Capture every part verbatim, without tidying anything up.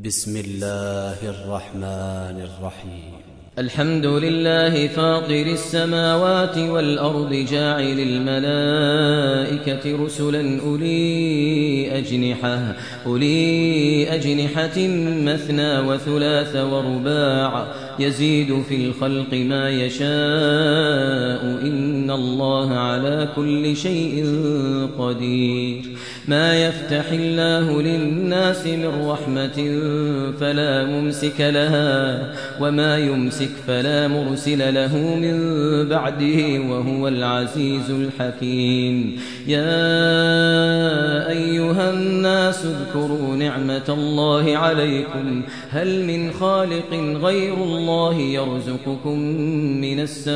بسم الله الرحمن الرحيم. الحمد لله فاطر السماوات والأرض جاعل الملائكة رسلا أولي أجنحة, أولي أجنحة مثنى وثلاث ورباع يزيد في الخلق ما يشاء إن الله على كل شيء قدير. ما يفتح الله للناس من رحمة فلا ممسك لها وما يمسك فلا مرسل له من بعده وهو العزيز الحكيم. يا أيها الناس اذكروا نعمة الله عليكم هل من خالق غير الله يرزقكم من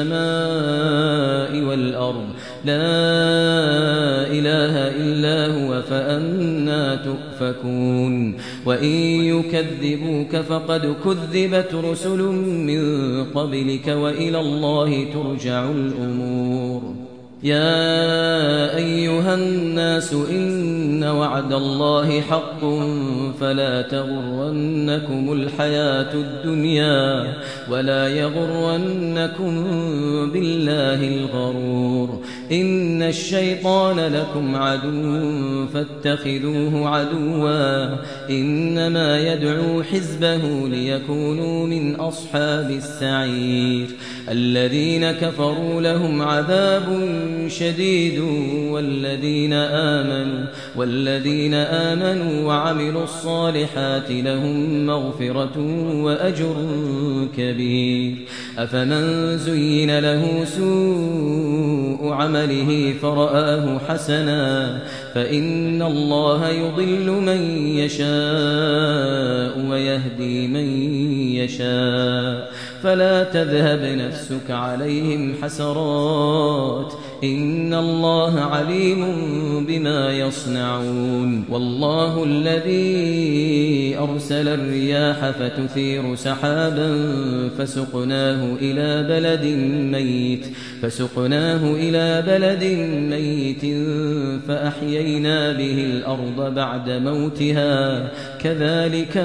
السماء والأرض لا إله إلا هو فأنى تؤفكون. وإن يكذبوك فقد كذبت رسل من قبلك وإلى الله ترجع الأمور. يا أيها الناس إن وعد الله حق فلا تغرنكم الحياة الدنيا ولا يغرنكم بالله الغرور. إن الشيطان لكم عدو فاتخذوه عدوا إنما يدعو حزبه ليكونوا من أصحاب السعير. الذين كفروا لهم عذاب شديد والذين آمنوا والذين آمنوا وعملوا الصالحات لهم مغفرة وأجر كبير. أفمن زين له سوء عمله فرآه حسنا فإن الله يضل من يشاء ويهدي من يشاء فلا تذهب نفسك عليهم حسرات إن الله عليم بما يصنعون. والله الذي أرسل الرياح فتثير سحابا فسقناه إلى بلد ميت فسقناه إلى بلد ميت فأحيينا به الأرض بعد موتها كذلك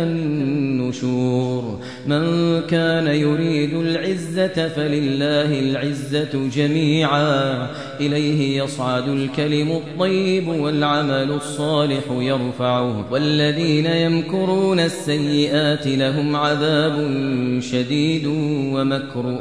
النشور. من كان يريد العزة فلله العزة جميعا إليه يصعد الكلم الطيب والعمل الصالح يرفعه والذين يمكرون السيئات لهم عذاب شديد ومكر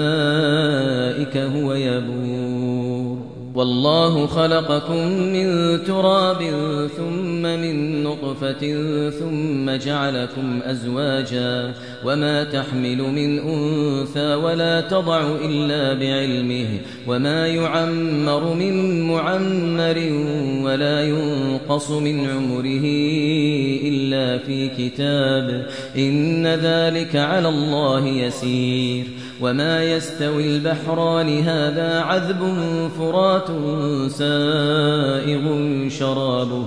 أولئك هو يبور. والله خلقكم من تراب ثم من نطفة ثم جعلكم أزواجا وما تحمل من أنثى ولا تضع إلا بعلمه وما يعمر من معمر ولا ينقص من عمره إلا في كتاب إن ذلك على الله يسير. وما يستوي البحران هذا عذب فرات سائغ شرابه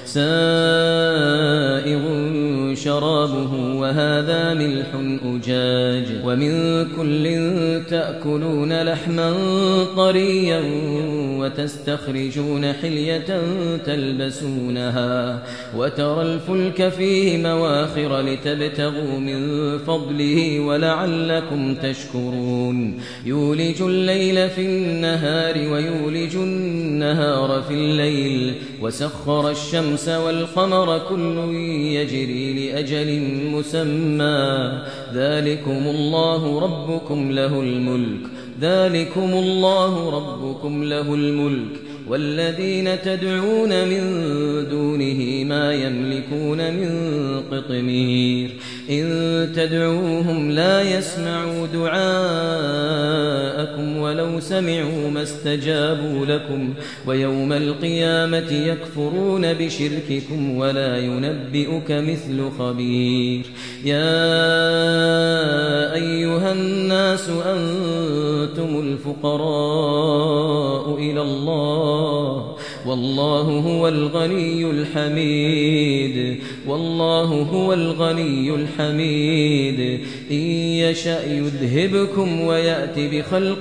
سائغ شرابه وهذا ملح أجاج ومن كل تأكلون لحما طريا وتستخرجون حلية تلبسونها وترى الفلك فيه مواخر لتبتغوا من فضله ولعلكم تشكرون. يولج الليل في النهار ويولج النهار في الليل وسخر الشمس والقمر كل يجري لأجل مسمى ذلكم الله ربكم له الملك ذلكم الله ربكم له الملك والذين تدعون من دونه ما يملكون من قطمير. إن تدعوهم لا يسمعوا دعاءكم ولو سمعوا ما استجابوا لكم ويوم القيامة يكفرون بشرككم ولا ينبئك مثل خبير. يا أيها الناس أنتم الفقراء إلى الله والله هو الغني الحميد والله هو الغني الحميد. إن يشأ يذهبكم ويأتي بخلق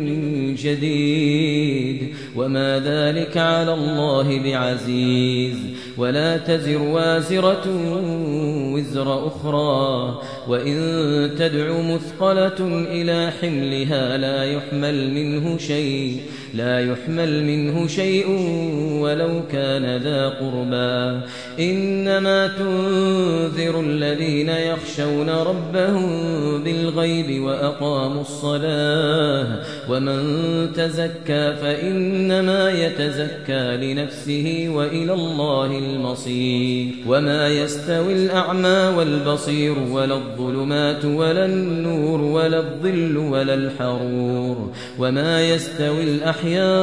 جديد وما ذلك على الله بعزيز. ولا تزر وازرة وزر أخرى وإن تدع مثقلة إلى حملها لا يحمل منه شيء لا يحمل منه شيء ولو كان ذا قربى إنما تنذر الذين يخشون ربهم بالغيب وأقاموا الصلاة ومن تزكى فإنما يتزكى لنفسه وإلى الله المصير وما يستوي الأعمى والبصير ولا الظلمات ولا النور ولا الظل ولا الحرور وما يستوي الأحياء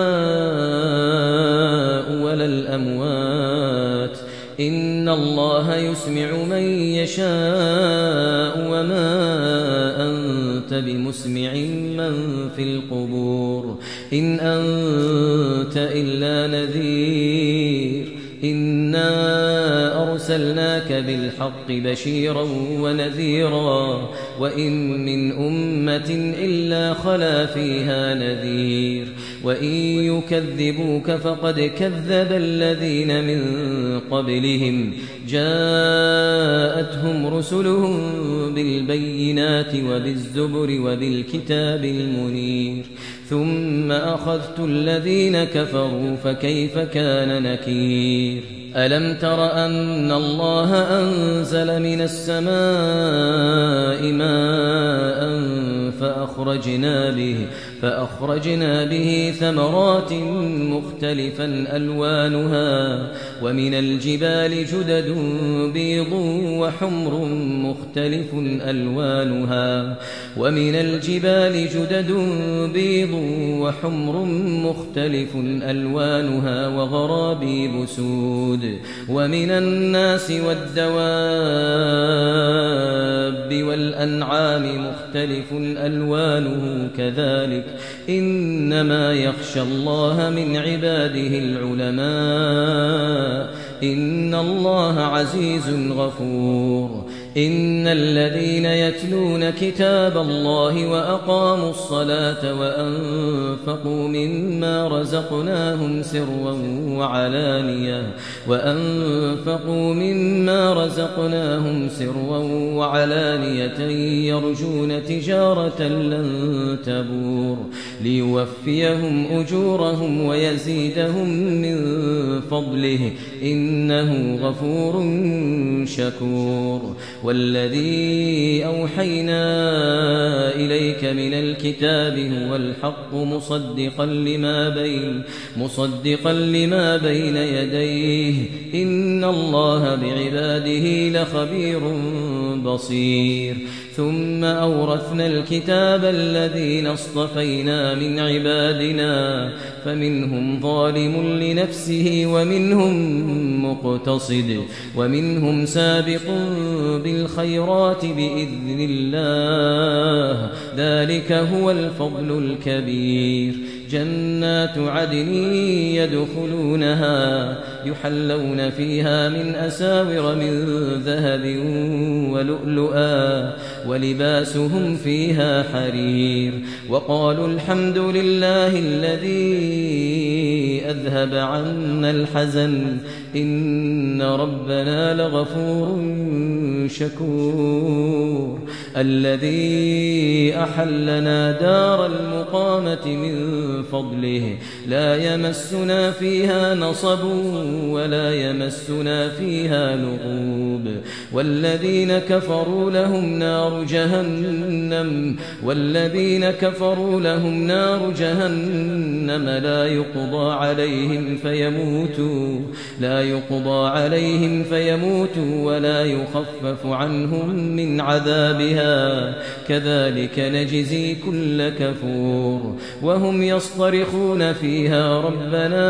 ولا الأموات إن الله يسمع من يشاء وما أنت بمسمع من في القبور إن أنت إلا نذير إنا أرسلناك بالحق بشيرا ونذيرا وإن من أمة إلا خلا فيها نذير وإن يكذبوك فقد كذب الذين من قبلهم جاءتهم رسلهم بالبينات وبالزبر وبالكتاب المنير ثم أخذت الذين كفروا فكيف كان نكير ألم تر أن الله أنزل من السماء ماء فأخرجنا به فأخرجنا به ثمرات مختلفا ألوانها ومن الجبال جدد بيض وحمر مختلف ألوانها ومن الجبال جدد بيض وحمر مختلف ألوانها وغرابيب سود ومن الناس والدواب والأنعام مختلف ألوانه كذلك إنما يخشى الله من عباده العلماء إن الله عزيز غفور إن الذين يتلون كتاب الله وأقاموا الصلاة وأنفقوا مما رزقناهم سرا وعلانية وأنفقوا مما رزقناهم سرا وعلانية يرجون تجارة لن تبور ليوفيهم أجورهم ويزيدهم من فضله إنه غفور شكور والذي أوحينا إليك من الكتاب هو الحق مصدقا لما بين مصدقا لما بين يديه إن الله بعباده لخبير بصير ثم أورثنا الكتاب الذين اصطفينا من عبادنا فمنهم ظالم لنفسه ومنهم مقتصد ومنهم سابق بالخيرات بإذن الله ذلك هو الفضل الكبير جنات عدن يدخلونها يحلون فيها من أساور من ذهب ولؤلؤا ولباسهم فيها حرير وقالوا الحمد لله الذي أذهب عنا الحزن إن ربنا لغفور شكور الذي أحلنا دار المقامة من فضله لا يمسنا فيها نصب ولا يمسنا فيها لغوب والذين كفروا لهم نار جهنم والذين كفروا لهم نار جهنم لا يقضى عليهم فيموتوا لا يقضى عليهم فيموتوا ولا يخفف عنهم من عذابها كذلك نجزي كل كفور وهم يصطرخون فيها ربنا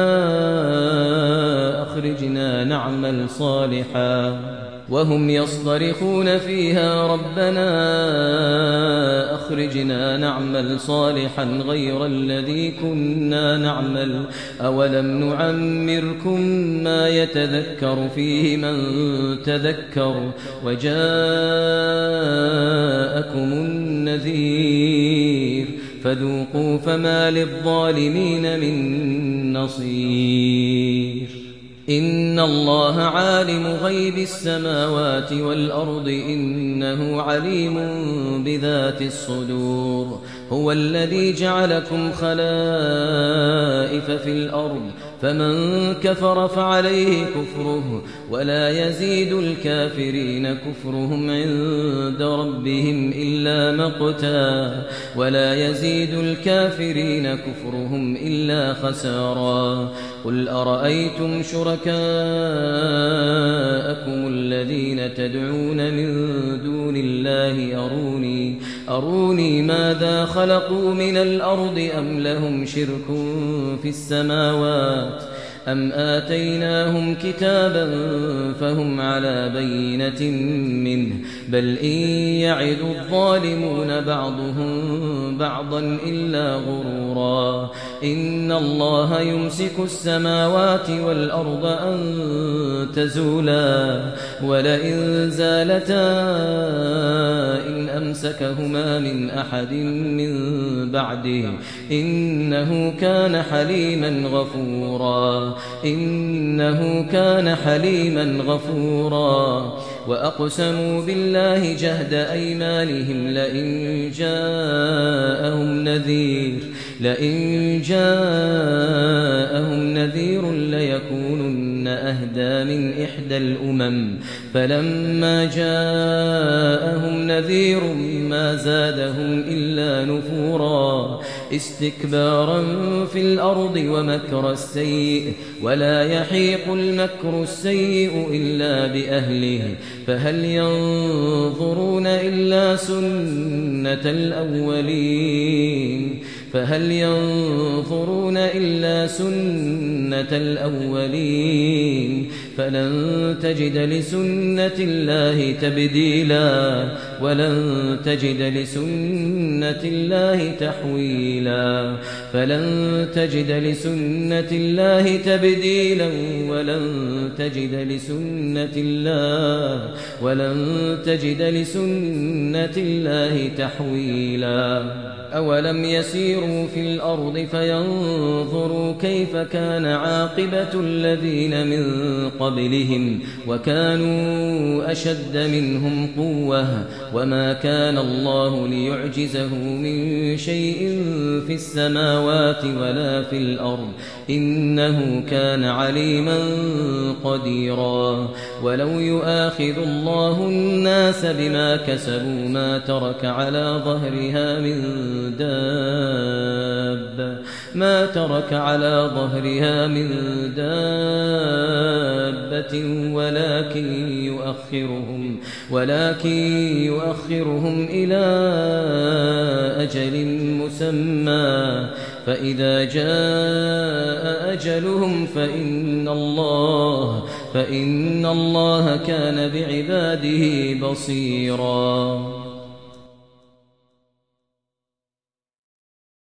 أخرجنا نعمل صالحا وهم يصطرخون فيها ربنا أخرجنا نعمل صالحا غير الذي كنا نعمل أولم نعمركم ما يتذكر فيه من تذكر وجاءكم النذير فذوقوا فما للظالمين من نصير إن الله عالم غيب السماوات والأرض إنه عليم بذات الصدور هو الذي جعلكم خلائف في الأرض فمن كفر فعليه كفره ولا يزيد الكافرين كفرهم عند ربهم إلا مقتا ولا يزيد الكافرين كفرهم إلا خسارا قل أرأيتم شركاءكم الذين تدعون من دون الله أروني أروني ماذا خلقوا من الأرض أم لهم شرك في السماوات أم آتيناهم كتابا فهم على بينة منه بل إن يعد الظالمون بعضهم بعضا إلا غرورا إن الله يمسك السماوات والأرض أن تزولا ولئن زالتا إن أمسكهما من أحد من بعده إنه كان حليما غفورا إنه كان حليما غفورا وأقسموا بالله جهد أيمانهم لئن جاءهم نذير لئن جاءهم نذير ليكونن أهدى من إحدى الأمم فلما جاءهم نذير ما زادهم إلا نفورا استكبارا في الأرض ومكر السيء ولا يحيق المكر السيء إلا بأهله فهل ينظرون إلا سنة الأولين فهل ينظرون إلا سنة الأولين فلن تجد لسنة الله تبديلا ولن تجد لسنة الله تحويلا فلن تجد لسنة الله تبديلا ولن تجد لسنة الله ولن تجد لسنة الله تحويلا أولم يسيروا في الأرض فينظروا كيف كان عاقبة الذين من قبلهم وكانوا أشد منهم قوة وما كان الله ليعجزه من شيء في السماوات ولا في الأرض إنه كان عليما قديرا ولو يؤاخذ الله الناس بما كسبوا ما ترك على ظهرها من دابة ما ترك على ظهرها من دابة ولكن يؤخرهم ولكن يؤخرهم إلى أجل مسمى فإذا جاء أجلهم فإن الله فإن الله كان بعباده بصيرا